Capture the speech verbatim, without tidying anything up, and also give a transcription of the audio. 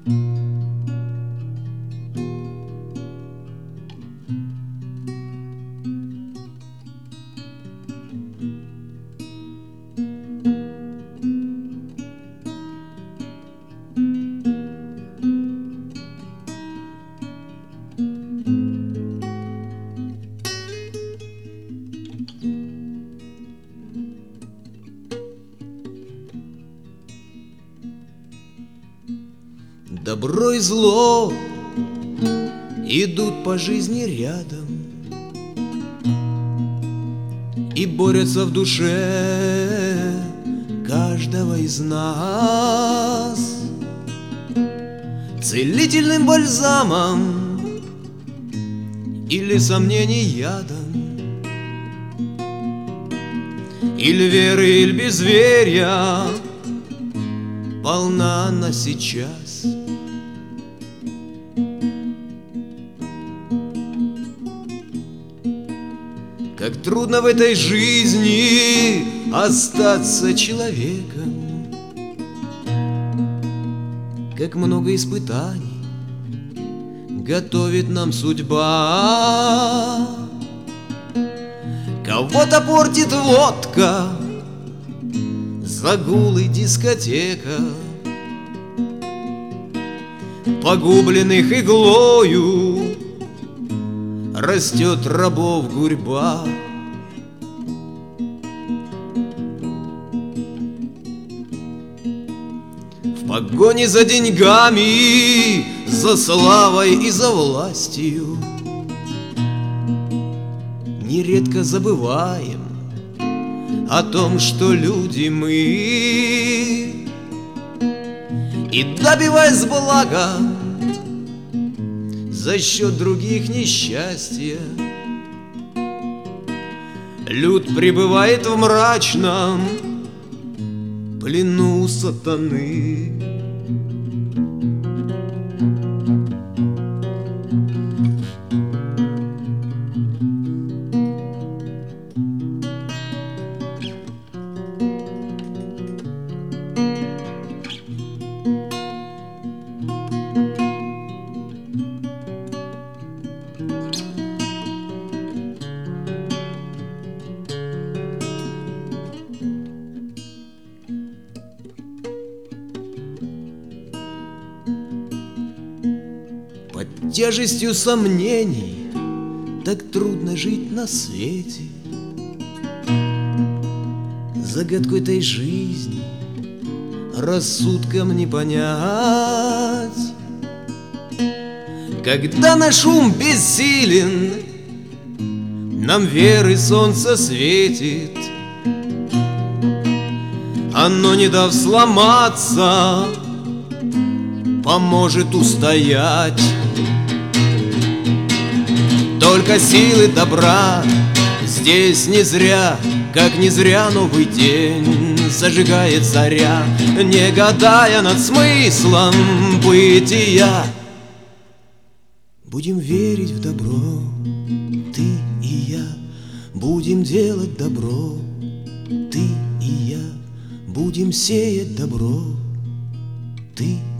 Добро и зло идут по жизни рядом и борются в душе каждого из нас целительным бальзамом или сомнений ядом, или веры, или безверия полна она сейчас. Как трудно в этой жизни остаться человеком, как много испытаний готовит нам судьба. Кого-то портит водка, загулы, дискотека, погубленных иглою растет рабов гурьба. В погоне за деньгами, за славой и за властью нередко забываем о том, что люди мы, и добиваясь блага за счет других несчастья, люд пребывает в мрачном плену сатаны. Под тяжестью сомнений так трудно жить на свете. Загадку этой жизни рассудком не понять. Когда наш ум бессилен, нам веры солнце светит. Оно, не дав сломаться, поможет устоять. Только силы добра здесь не зря, как не зря новый день зажигает заря, не гадая над смыслом бытия. Будем верить в добро, ты и я, будем делать добро, ты и я, будем сеять добро, ты